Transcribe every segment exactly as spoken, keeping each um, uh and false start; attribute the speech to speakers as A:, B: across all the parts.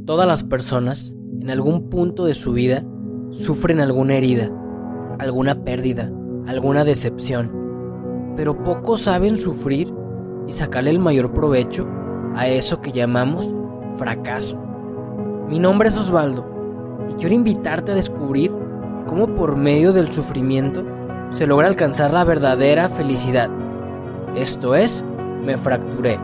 A: Todas las personas, en algún punto de su vida, sufren alguna herida, alguna pérdida, alguna decepción, pero pocos saben sufrir y sacarle el mayor provecho a eso que llamamos fracaso. Mi nombre es Osvaldo y quiero invitarte a descubrir cómo por medio del sufrimiento se logra alcanzar la verdadera felicidad. Esto es, Me Fracturé.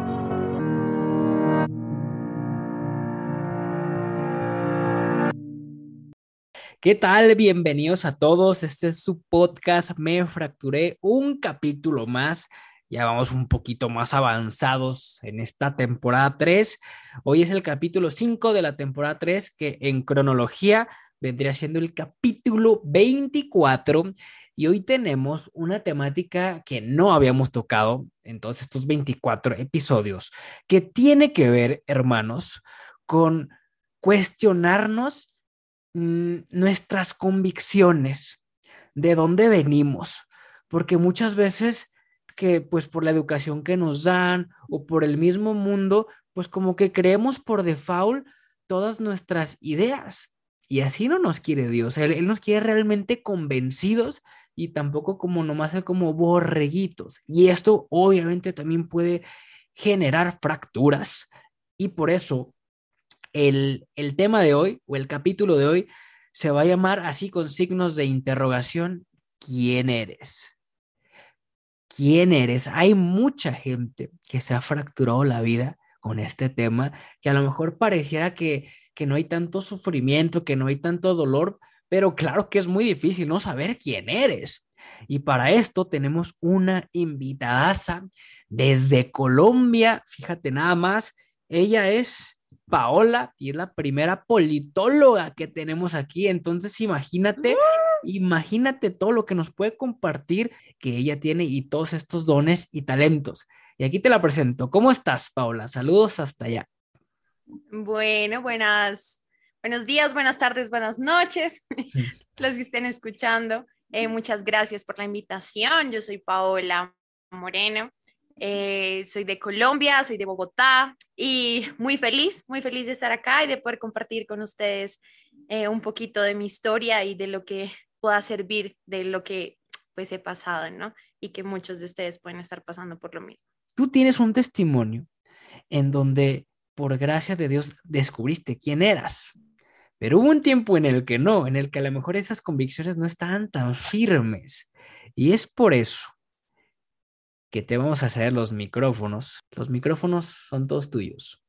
A: ¿Qué tal? Bienvenidos a todos. Este es su podcast Me Fracturé, un capítulo más. Ya vamos un poquito más avanzados en esta temporada tres. Hoy es el capítulo cinco de la temporada tres, que en cronología vendría siendo el capítulo veinticuatro. Y hoy tenemos una temática que no habíamos tocado en todos estos veinticuatro episodios, que tiene que ver, hermanos, con cuestionarnos nuestras convicciones, de dónde venimos, porque muchas veces que pues por la educación que nos dan o por el mismo mundo, pues como que creemos por default todas nuestras ideas, y así no nos quiere Dios. Él, él nos quiere realmente convencidos y tampoco como nomás ser como borreguitos, y esto obviamente también puede generar fracturas. Y por eso el, el tema de hoy, o el capítulo de hoy, se va a llamar así, con signos de interrogación: ¿quién eres? ¿Quién eres? Hay mucha gente que se ha fracturado la vida con este tema, que a lo mejor pareciera que, que no hay tanto sufrimiento, que no hay tanto dolor, pero claro que es muy difícil no saber quién eres. Y para esto tenemos una invitadaza desde Colombia, fíjate nada más. Ella es Paola y es la primera politóloga que tenemos aquí. Entonces imagínate, imagínate todo lo que nos puede compartir, que ella tiene, y todos estos dones y talentos. Y aquí te la presento. ¿Cómo estás, Paola? Saludos hasta allá.
B: Bueno, buenas, buenos días, buenas tardes, buenas noches, los que estén escuchando. Eh, muchas gracias por la invitación. Yo soy Paola Moreno, eh, soy de Colombia, soy de Bogotá y muy feliz, muy feliz de estar acá y de poder compartir con ustedes eh, un poquito de mi historia y de lo que pueda servir, de lo que pues he pasado, ¿no? Y que muchos de ustedes pueden estar pasando por lo mismo.
A: Tú tienes un testimonio en donde, por gracia de Dios, descubriste quién eras. Pero hubo un tiempo en el que no, en el que a lo mejor esas convicciones no estaban tan firmes. Y es por eso que te vamos a hacer los micrófonos. Los micrófonos son todos tuyos.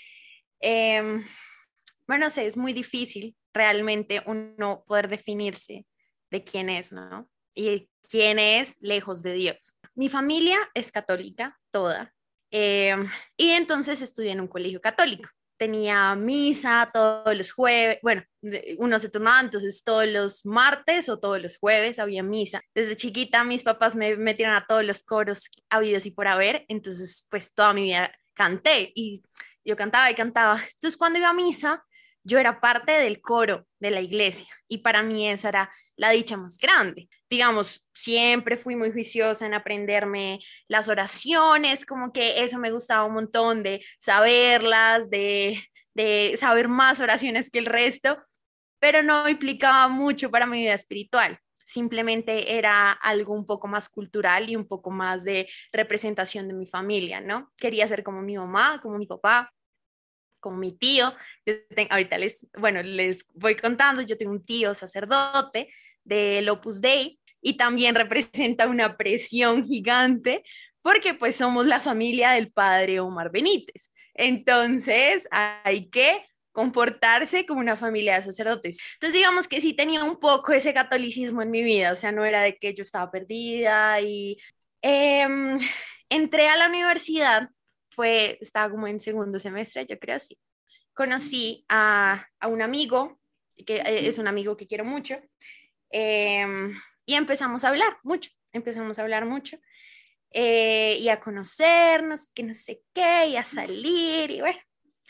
B: Eh, bueno, no sé, es muy difícil realmente uno poder definirse de quién es, ¿no? Y quién es lejos de Dios. Mi familia es católica, toda, eh, y entonces estudié en un colegio católico. Tenía misa todos los jueves, bueno, uno se turnaba, entonces todos los martes o todos los jueves había misa. Desde chiquita mis papás me metieron a todos los coros habidos y por haber, entonces pues toda mi vida canté y yo cantaba y cantaba. Entonces cuando iba a misa, yo era parte del coro de la iglesia y para mí esa era la dicha más grande. Digamos, siempre fui muy juiciosa en aprenderme las oraciones, como que eso me gustaba un montón de saberlas, de, de saber más oraciones que el resto, pero no implicaba mucho para mi vida espiritual. Simplemente era algo un poco más cultural y un poco más de representación de mi familia, ¿no? Quería ser como mi mamá, como mi papá, como mi tío. Yo tengo, ahorita les, bueno, les voy contando, yo tengo un tío sacerdote del Opus Dei y también representa una presión gigante porque pues somos la familia del padre Omar Benítez. Entonces hay que comportarse como una familia de sacerdotes. Entonces digamos que sí tenía un poco ese catolicismo en mi vida, o sea, no era de que yo estaba perdida y eh, entré a la universidad, fue, estaba como en segundo semestre, yo creo, sí. Conocí a, a un amigo, que es un amigo que quiero mucho, eh, y empezamos a hablar mucho, empezamos a hablar mucho, eh, y a conocernos, que no sé qué, y a salir, y bueno.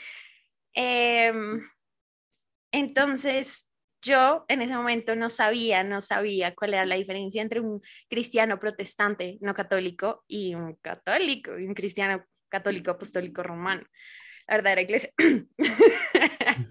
B: Eh, entonces, yo en ese momento no sabía, no sabía cuál era la diferencia entre un cristiano protestante no católico y un católico, y un cristiano católico apostólico romano, la verdadera iglesia.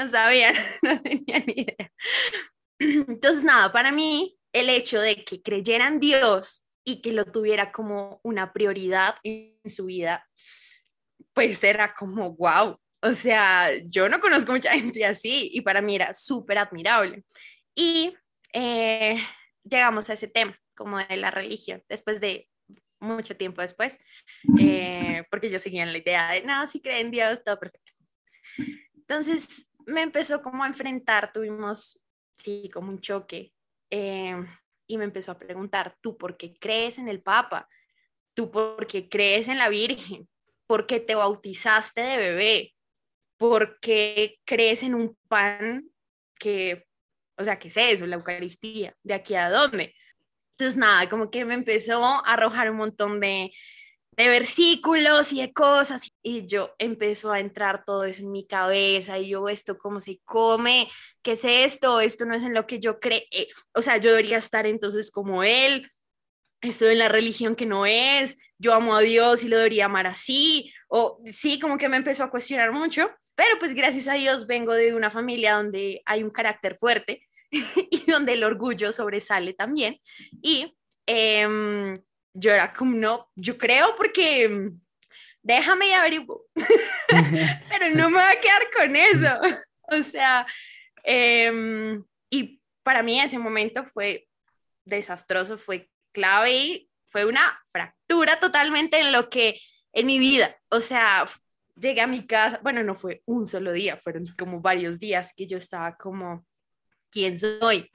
B: no sabía, no tenía ni idea. Entonces, nada, para mí, el hecho de que creyera en Dios y que lo tuviera como una prioridad en su vida, pues era como, wow. O sea, yo no conozco mucha gente así y para mí era súper admirable. Y eh, llegamos a ese tema, como de la religión, después de mucho tiempo después, eh, porque yo seguía en la idea de, no, si creen en Dios, todo perfecto. Entonces me empezó como a enfrentar, tuvimos, sí, como un choque, eh, y me empezó a preguntar, ¿tú por qué crees en el Papa? ¿Tú por qué crees en la Virgen? ¿Por qué te bautizaste de bebé? ¿Por qué crees en un pan que, o sea, qué es eso, la Eucaristía? ¿De aquí a dónde? Entonces, nada, como que me empezó a arrojar un montón de, de versículos y de cosas, y yo empezó a entrar todo eso en mi cabeza, y yo, ¿esto cómo se come? ¿Qué es esto? Esto no es en lo que yo creo, o sea, yo debería estar entonces como él, estoy en la religión que no es, yo amo a Dios y lo debería amar así, o sí, como que me empezó a cuestionar mucho, pero pues gracias a Dios vengo de una familia donde hay un carácter fuerte y donde el orgullo sobresale también, y eh, yo era como, no, yo creo porque déjame y averiguo, pero no me voy a quedar con eso, o sea, eh, y para mí ese momento fue desastroso, fue clave y fue una fractura totalmente en lo que, en mi vida, o sea, llegué a mi casa, bueno, no fue un solo día, fueron como varios días que yo estaba como, ¿quién soy?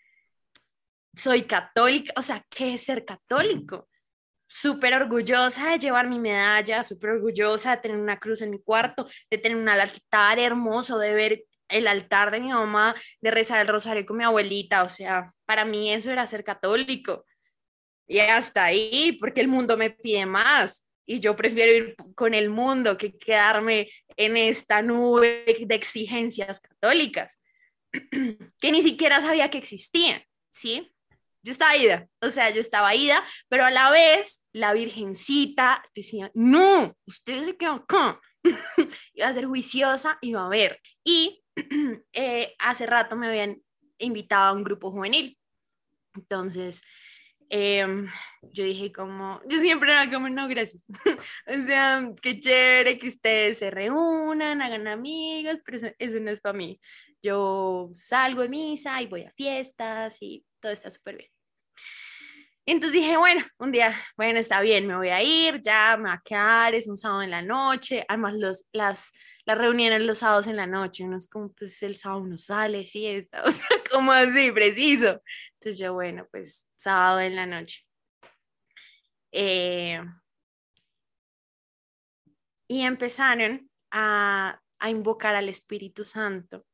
B: Soy católica, o sea, ¿qué es ser católico? Súper orgullosa de llevar mi medalla, súper orgullosa de tener una cruz en mi cuarto, de tener un altar hermoso, de ver el altar de mi mamá, de rezar el rosario con mi abuelita, o sea, para mí eso era ser católico. Y hasta ahí, porque el mundo me pide más y yo prefiero ir con el mundo que quedarme en esta nube de exigencias católicas que ni siquiera sabía que existían, ¿sí? Yo estaba ida, o sea, yo estaba ida, pero a la vez la virgencita decía, no, usted se quedó acá, iba a ser juiciosa, iba a ver. Y eh, hace rato me habían invitado a un grupo juvenil, entonces eh, yo dije como, yo siempre era como, no, gracias. O sea, qué chévere que ustedes se reúnan, hagan amigos, pero eso, eso no es para mí. Yo salgo de misa y voy a fiestas y todo está súper bien. Y entonces dije, bueno, un día, bueno, está bien, me voy a ir, ya me va a quedar, es un sábado en la noche, además los, las, las reuniones los sábados en la noche, uno es como, pues el sábado no sale, fiesta, o sea, como así, preciso. Entonces yo, bueno, pues sábado en la noche. Eh, y empezaron a, a invocar al Espíritu Santo.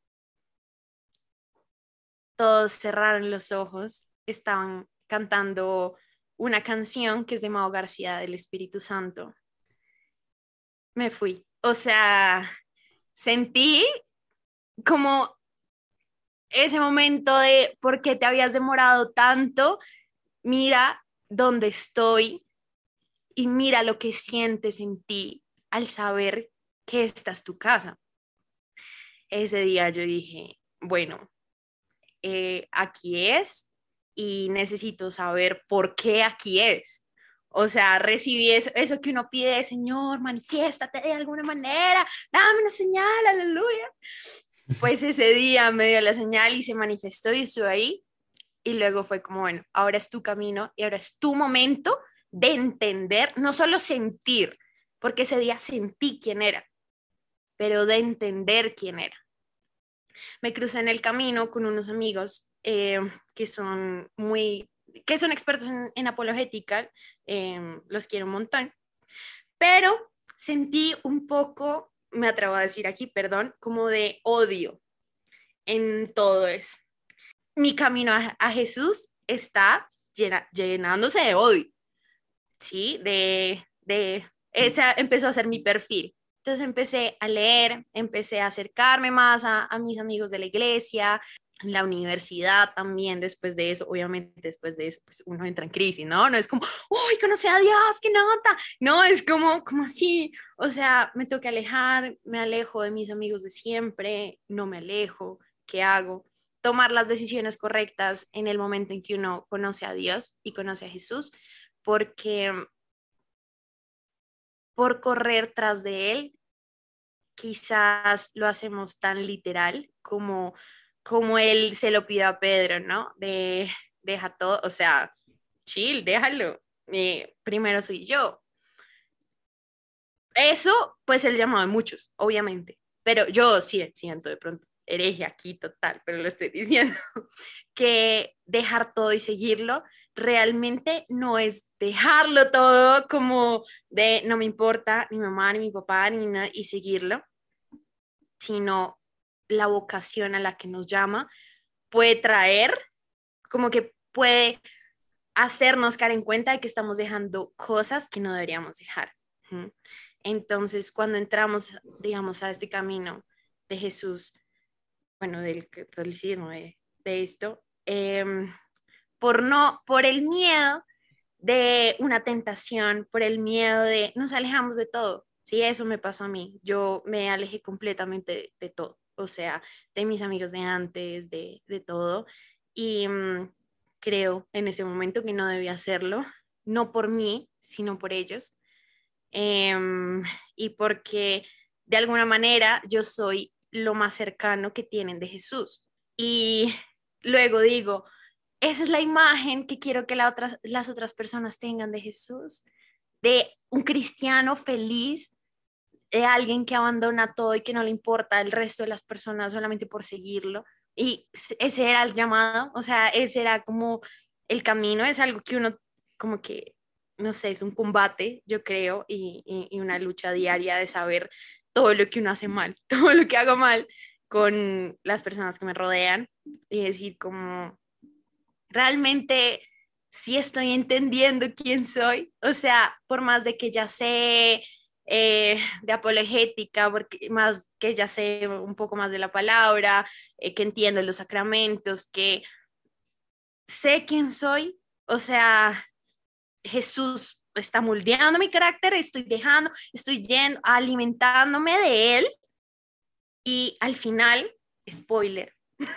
B: Todos cerraron los ojos, estaban cantando una canción que es de Mao García del Espíritu Santo. Me fui. O sea, sentí como ese momento de ¿por qué te habías demorado tanto? Mira dónde estoy y mira lo que sientes en ti al saber que esta es tu casa. Ese día yo dije, bueno, eh, aquí es y necesito saber por qué aquí es. O sea, recibí eso, eso que uno pide, Señor, manifiéstate de alguna manera, dame una señal, aleluya. Pues ese día me dio la señal y se manifestó y estuve ahí. Y luego fue como, bueno, ahora es tu camino y ahora es tu momento de entender, no solo sentir, porque ese día sentí quién era, pero de entender quién era. Me crucé en el camino con unos amigos eh, que son muy, que son expertos en, en apologética, eh, los quiero un montón, pero sentí un poco, me atrevo a decir aquí, perdón, como de odio en todo eso. Mi camino a, a Jesús está llena, llenándose de odio, ¿sí? De, de, esa empezó a ser mi perfil. Entonces empecé a leer, empecé a acercarme más a, a mis amigos de la iglesia, En la universidad también, después de eso, obviamente después de eso, pues uno entra en crisis, ¿no? No es como, uy, conocí a Dios, qué nota. No, es como, como así, o sea, me tengo que alejar, me alejo de mis amigos de siempre, no me alejo, ¿qué hago? Tomar las decisiones correctas en el momento en que uno conoce a Dios y conoce a Jesús, porque por correr tras de Él, quizás lo hacemos tan literal como como él se lo pidió a Pedro, ¿no? De, deja todo, o sea, chill, déjalo. Eh, primero soy yo. Eso, pues, el llamado de muchos, obviamente. Pero yo sí siento de pronto hereje aquí total, pero lo estoy diciendo, que dejar todo y seguirlo realmente no es dejarlo todo como de no me importa ni mi mamá, ni mi papá, ni nada, y seguirlo, sino la vocación a la que nos llama puede traer, como que puede hacernos caer en cuenta de que estamos dejando cosas que no deberíamos dejar. Entonces, cuando entramos, digamos, a este camino de Jesús, bueno, del catolicismo, de, de esto, eh, por no, por el miedo de una tentación, por el miedo de, nos alejamos de todo. Sí, eso me pasó a mí. Yo me alejé completamente de, de todo, o sea, de mis amigos de antes, de, de todo. Y um, creo en ese momento que no debía hacerlo, no por mí, sino por ellos. Eh, y porque de alguna manera yo soy lo más cercano que tienen de Jesús. Y luego digo, esa es la imagen que quiero que la otras, las otras personas tengan de Jesús, de un cristiano feliz, de alguien que abandona todo y que no le importa el resto de las personas solamente por seguirlo. Y ese era el llamado, o sea, ese era como el camino, es algo que uno como que, no sé, es un combate, yo creo, y, y, y una lucha diaria de saber todo lo que uno hace mal, todo lo que hago mal con las personas que me rodean y decir como, realmente sí estoy entendiendo quién soy, o sea, por más de que ya sé eh, de apologética, porque más que ya sé un poco más de la palabra, eh, que entiendo los sacramentos, que sé quién soy, o sea, Jesús está moldeando mi carácter, estoy dejando, estoy yendo, alimentándome de él y al final, spoiler,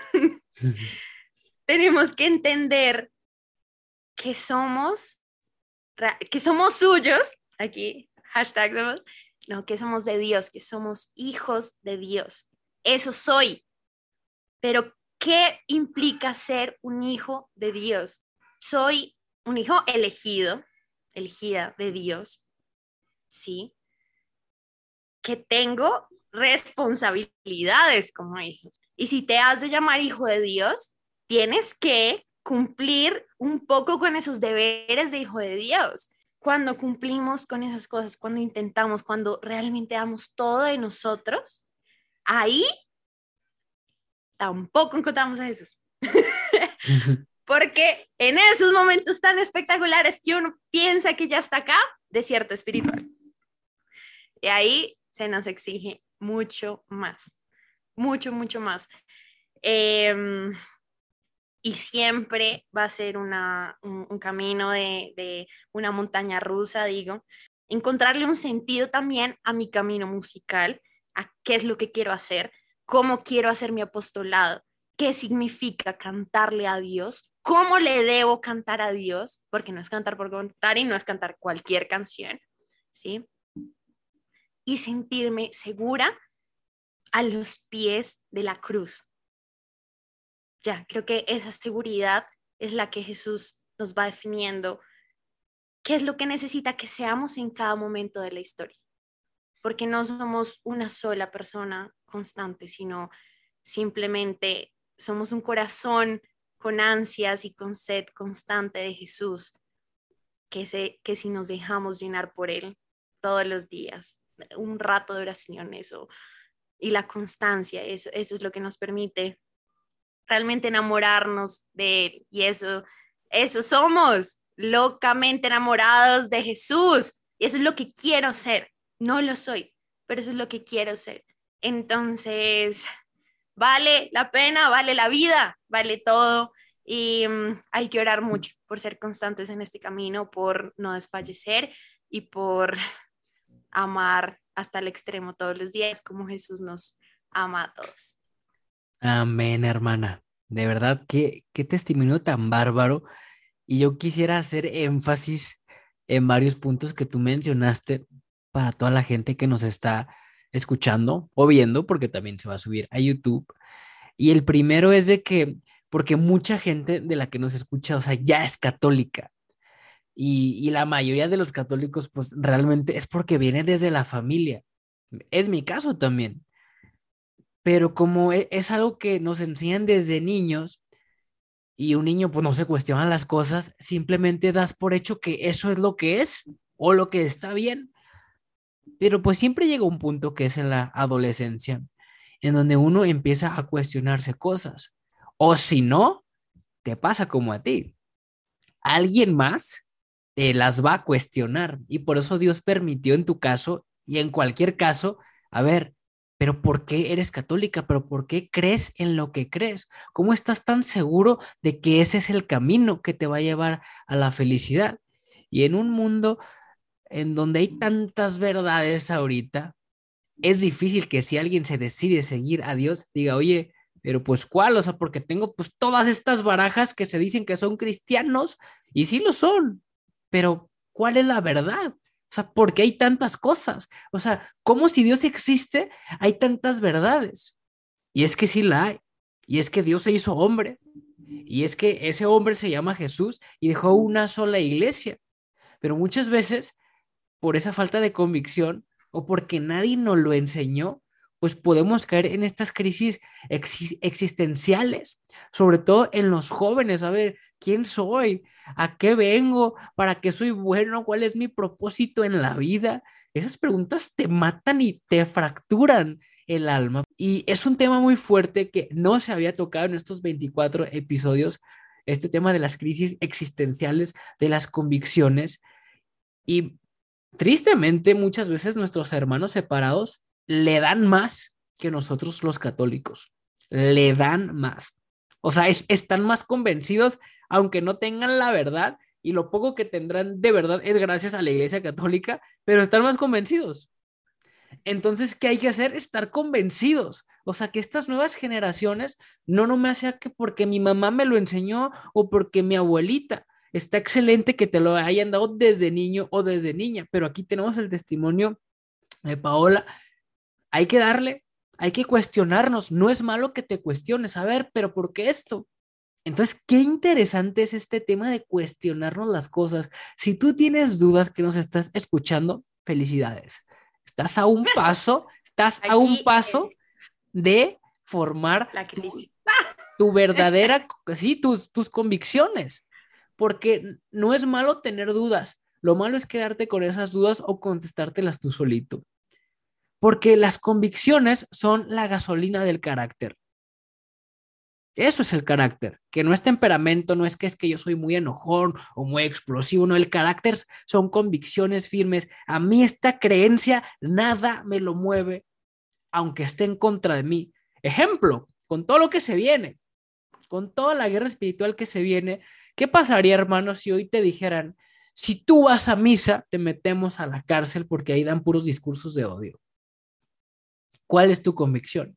B: tenemos que entender que somos, que somos suyos, aquí, hashtag, no, que somos de Dios, que somos hijos de Dios. Eso soy. Pero, ¿qué implica ser un hijo de Dios? Soy un hijo elegido, elegida de Dios, ¿sí? Que tengo responsabilidades como hijos. Y si te has de llamar hijo de Dios, tienes que cumplir un poco con esos deberes de hijo de Dios. Cuando cumplimos con esas cosas, cuando intentamos, cuando realmente damos todo de nosotros, ahí tampoco encontramos a Jesús. Porque en esos momentos tan espectaculares que uno piensa que ya está acá, desierto espiritual. Y ahí se nos exige mucho más, mucho, mucho más. Eh, y siempre va a ser una, un, un camino de, de una montaña rusa, digo. Encontrarle un sentido también a mi camino musical, a qué es lo que quiero hacer, cómo quiero hacer mi apostolado, qué significa cantarle a Dios, cómo le debo cantar a Dios, porque no es cantar por cantar y no es cantar cualquier canción, ¿sí? Y sentirme segura a los pies de la cruz. Ya, creo que esa seguridad es la que Jesús nos va definiendo qué es lo que necesita que seamos en cada momento de la historia. Porque no somos una sola persona constante, sino simplemente somos un corazón con ansias y con sed constante de Jesús, que, se, que si nos dejamos llenar por Él todos los días, un rato de oración, eso, y la constancia, eso, eso es lo que nos permite realmente enamorarnos de Él. Y eso, eso somos, locamente enamorados de Jesús. Y eso es lo que quiero ser. No lo soy, pero eso es lo que quiero ser. Entonces, vale la pena, vale la vida, vale todo. Y um, hay que orar mucho por ser constantes en este camino, por no desfallecer y por amar hasta el extremo todos los días como Jesús nos ama a todos.
A: Amén, hermana. De verdad, qué, qué testimonio tan bárbaro. Y yo quisiera hacer énfasis en varios puntos que tú mencionaste para toda la gente que nos está escuchando o viendo, porque también se va a subir a YouTube. Y el primero es de que, porque mucha gente de la que nos escucha, o sea, ya es católica. Y, y la mayoría de los católicos, pues realmente es porque viene desde la familia. Es mi caso también. Pero como e- es algo que nos enseñan desde niños y un niño pues no se cuestiona las cosas, simplemente das por hecho que eso es lo que es o lo que está bien. Pero pues siempre llega un punto que es en la adolescencia, en donde uno empieza a cuestionarse cosas. O si no, te pasa como a ti. Alguien más te las va a cuestionar. Y por eso Dios permitió en tu caso y en cualquier caso, a ver, pero ¿por qué eres católica? ¿Pero por qué crees en lo que crees? ¿Cómo estás tan seguro de que ese es el camino que te va a llevar a la felicidad? Y en un mundo en donde hay tantas verdades ahorita, es difícil que si alguien se decide seguir a Dios, diga, oye, pero pues ¿cuál? O sea, porque tengo pues todas estas barajas que se dicen que son cristianos y sí lo son, pero ¿cuál es la verdad? O sea, ¿por qué hay tantas cosas? O sea, ¿cómo si Dios existe, hay tantas verdades? Y es que sí la hay. Y es que Dios se hizo hombre. Y es que ese hombre se llama Jesús y dejó una sola iglesia. Pero muchas veces por esa falta de convicción o porque nadie nos lo enseñó, pues podemos caer en estas crisis ex existenciales, sobre todo en los jóvenes. A ver, ¿quién soy? ¿A qué vengo? ¿Para qué soy bueno? ¿Cuál es mi propósito en la vida? Esas preguntas te matan y te fracturan el alma. Y es un tema muy fuerte que no se había tocado en estos veinticuatro episodios, este tema de las crisis existenciales, de las convicciones. Y tristemente, muchas veces nuestros hermanos separados le dan más que nosotros los católicos. Le dan más. O sea, es- están más convencidos, aunque no tengan la verdad, y lo poco que tendrán de verdad es gracias a la Iglesia Católica, pero están más convencidos. Entonces, ¿qué hay que hacer? Estar convencidos. O sea, que estas nuevas generaciones no no me sea que porque mi mamá me lo enseñó o porque mi abuelita. Está excelente que te lo hayan dado desde niño o desde niña, pero aquí tenemos el testimonio de Paola. Hay que darle, hay que cuestionarnos. No es malo que te cuestiones. A ver, pero ¿por qué esto? Entonces, qué interesante es este tema de cuestionarnos las cosas. Si tú tienes dudas que nos estás escuchando, felicidades. Estás a un paso, estás a un
B: Aquí
A: paso
B: es
A: de formar
B: la
A: tu,
B: crisis.
A: tu verdadera, sí, tus, tus convicciones, porque no es malo tener dudas. Lo malo es quedarte con esas dudas o contestártelas tú solito, porque las convicciones son la gasolina del carácter. Eso es el carácter, que no es temperamento, no es que es que yo soy muy enojón o muy explosivo, no, el carácter son convicciones firmes. A mí esta creencia nada me lo mueve, aunque esté en contra de mí. Ejemplo, con todo lo que se viene, con toda la guerra espiritual que se viene, ¿qué pasaría, hermano, si hoy te dijeran, si tú vas a misa, te metemos a la cárcel porque ahí dan puros discursos de odio? ¿Cuál es tu convicción?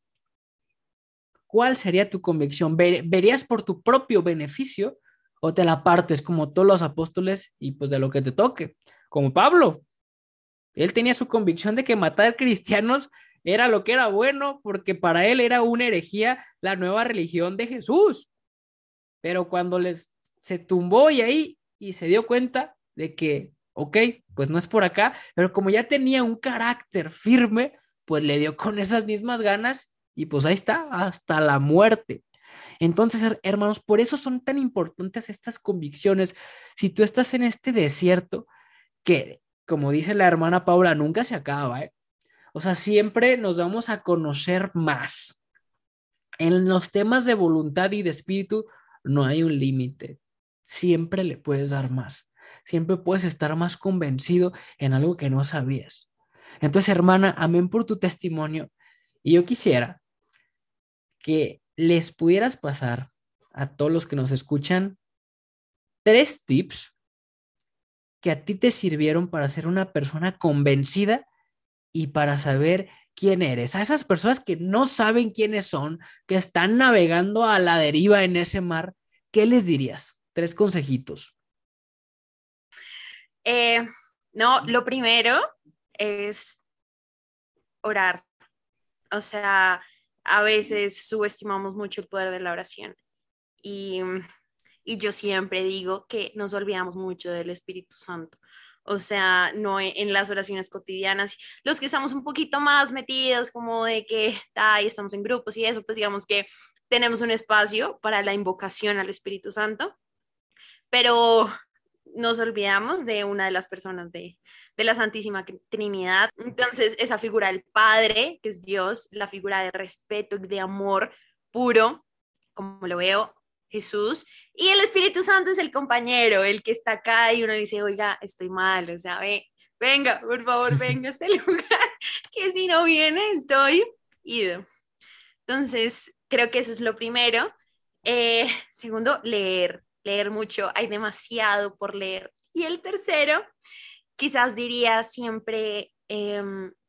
A: ¿Cuál sería tu convicción? ¿Ver, ¿Verías por tu propio beneficio o te la partes como todos los apóstoles y pues de lo que te toque? Como Pablo, él tenía su convicción de que matar cristianos era lo que era bueno porque para él era una herejía la nueva religión de Jesús. Pero cuando les se tumbó y ahí y se dio cuenta de que, ok, pues no es por acá, pero como ya tenía un carácter firme, pues le dio con esas mismas ganas y pues ahí está, hasta la muerte. Entonces, hermanos, por eso son tan importantes estas convicciones. Si tú estás en este desierto, que como dice la hermana Paula, nunca se acaba, ¿eh? O sea, siempre nos vamos a conocer más. En los temas de voluntad y de espíritu no hay un límite. Siempre le puedes dar más. Siempre puedes estar más convencido en algo que no sabías. Entonces, hermana, amén por tu testimonio. Y yo quisiera que les pudieras pasar a todos los que nos escuchan tres tips que a ti te sirvieron para ser una persona convencida y para saber quién eres. A esas personas que no saben quiénes son, que están navegando a la deriva en ese mar, ¿qué les dirías? Tres consejitos.
B: Eh, no, lo primero es orar. O sea, a veces subestimamos mucho el poder de la oración y, y yo siempre digo que nos olvidamos mucho del Espíritu Santo. O sea, no en, en las oraciones cotidianas. Los que estamos un poquito más metidos, como de que ay, estamos en grupos y eso, pues digamos que tenemos un espacio para la invocación al Espíritu Santo, pero nos olvidamos de una de las personas de, de la Santísima Trinidad. Entonces, esa figura del Padre, que es Dios, la figura de respeto y de amor puro, como lo veo, Jesús, y el Espíritu Santo es el compañero, el que está acá y uno le dice, oiga, estoy mal, o sea, ve, venga, por favor, venga a este lugar, que si no viene, estoy ido. Entonces, creo que eso es lo primero. Eh, segundo, leer, leer mucho, hay demasiado por leer. Y el tercero, quizás diría siempre eh,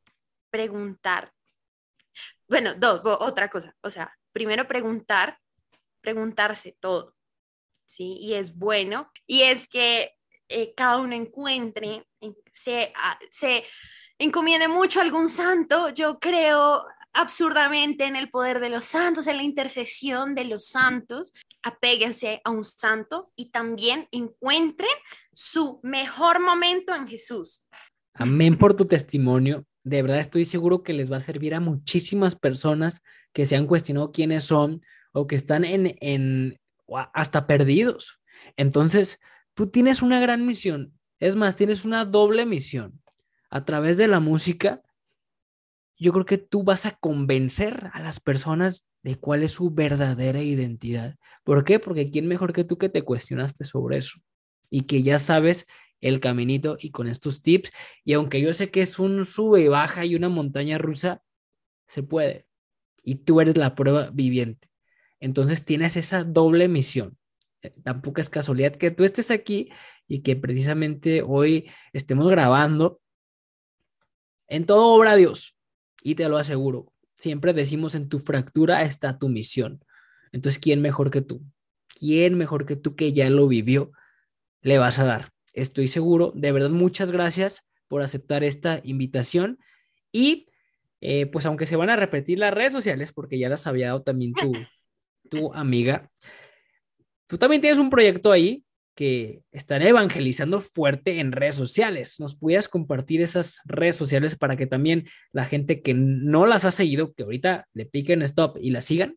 B: preguntar. Bueno, dos, otra cosa, o sea, primero preguntar, preguntarse todo, ¿sí? Y es bueno, y es que eh, cada uno encuentre, se, se encomiende mucho a algún santo. Yo creo absurdamente en el poder de los santos, en la intercesión de los santos. Apéguense a un santo y también encuentren su mejor momento en Jesús.
A: Amén por tu testimonio. De verdad estoy seguro que les va a servir a muchísimas personas que se han cuestionado quiénes son o que están en, en hasta perdidos. Entonces, tú tienes una gran misión. Es más, tienes una doble misión. A través de la música, yo creo que tú vas a convencer a las personas de cuál es su verdadera identidad. ¿Por qué? Porque ¿quién mejor que tú que te cuestionaste sobre eso? Y que ya sabes el caminito y con estos tips. Y aunque yo sé que es un sube y baja y una montaña rusa, se puede. Y tú eres la prueba viviente. Entonces tienes esa doble misión. Eh, Tampoco es casualidad que tú estés aquí y que precisamente hoy estemos grabando. En todo obra Dios. Y te lo aseguro. Siempre decimos en tu fractura está tu misión. Entonces, ¿quién mejor que tú? ¿Quién mejor que tú que ya lo vivió le vas a dar? Estoy seguro. De verdad, muchas gracias por aceptar esta invitación. Y eh, pues aunque se van a repetir las redes sociales, porque ya las había dado también tu, tu amiga, tú también tienes un proyecto ahí que están evangelizando fuerte en redes sociales. ¿Nos pudieras compartir esas redes sociales para que también la gente que no las ha seguido, que ahorita le piquen stop y la sigan?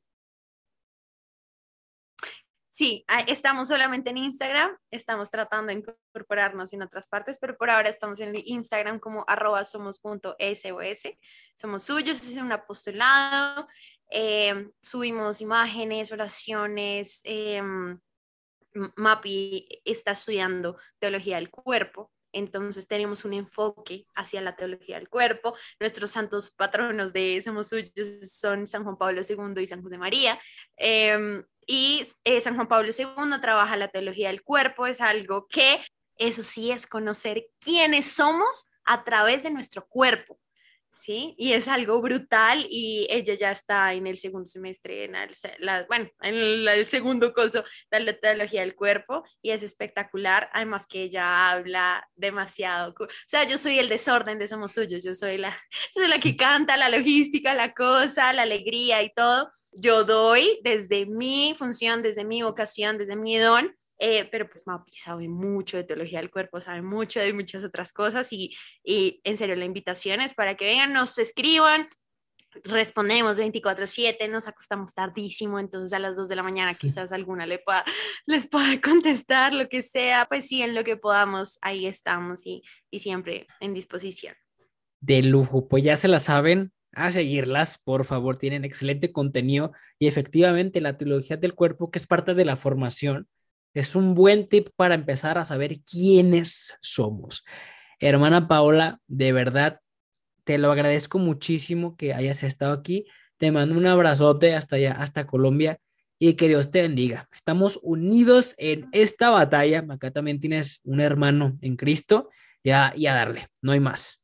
B: Sí, estamos solamente en Instagram, estamos tratando de incorporarnos en otras partes, pero por ahora estamos en Instagram como arroba somos.sos, somos suyos, es un apostolado, eh, subimos imágenes, oraciones, eh, Mapi está estudiando teología del cuerpo, entonces tenemos un enfoque hacia la teología del cuerpo. Nuestros santos patronos de Somos Suyos son San Juan Pablo segundo y San José María. Eh, y eh, San Juan Pablo segundo trabaja la teología del cuerpo, es algo que, eso sí, es conocer quiénes somos a través de nuestro cuerpo. ¿Sí? Y es algo brutal y ella ya está en el segundo semestre, en el, la, bueno, en el, el segundo curso de la teología del cuerpo y es espectacular, además que ella habla demasiado, o sea, yo soy el desorden de Somos Suyos, yo soy la, soy la que canta, la logística, la cosa, la alegría y todo, yo doy desde mi función, desde mi vocación, desde mi don. Eh, pero pues Mapi sabe mucho de teología del cuerpo, sabe mucho de muchas otras cosas y, y en serio la invitación es para que vengan, nos escriban, respondemos veinticuatro siete, nos acostamos tardísimo, entonces a las dos de la mañana quizás alguna le pueda, les pueda contestar, lo que sea, pues sí, en lo que podamos, ahí estamos y, y siempre en disposición.
A: De lujo, pues ya se la saben, a seguirlas, por favor, tienen excelente contenido y efectivamente la teología del cuerpo, que es parte de la formación, es un buen tip para empezar a saber quiénes somos. Hermana Paola, de verdad, te lo agradezco muchísimo que hayas estado aquí. Te mando un abrazote hasta allá, hasta Colombia, y que Dios te bendiga. Estamos unidos en esta batalla. Acá también tienes un hermano en Cristo, ya, y a darle, no hay más.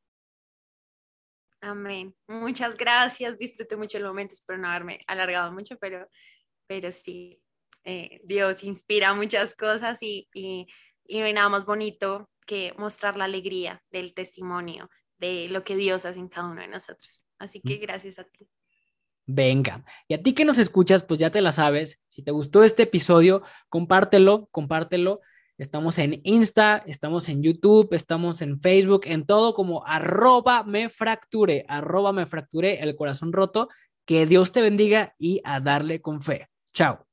B: Amén. Muchas gracias. Disfruté mucho el momento. Espero no haberme alargado mucho, pero, pero sí, eh, Dios inspira muchas cosas y, y, y no hay nada más bonito que mostrar la alegría del testimonio de lo que Dios hace en cada uno de nosotros. Así que gracias a ti.
A: Venga, y a ti que nos escuchas, pues ya te la sabes. Si te gustó este episodio, compártelo, compártelo. Estamos en Insta, estamos en YouTube, estamos en Facebook, en todo como arroba me fracture, arroba me fracture el corazón roto. Que Dios te bendiga y a darle con fe. Chao.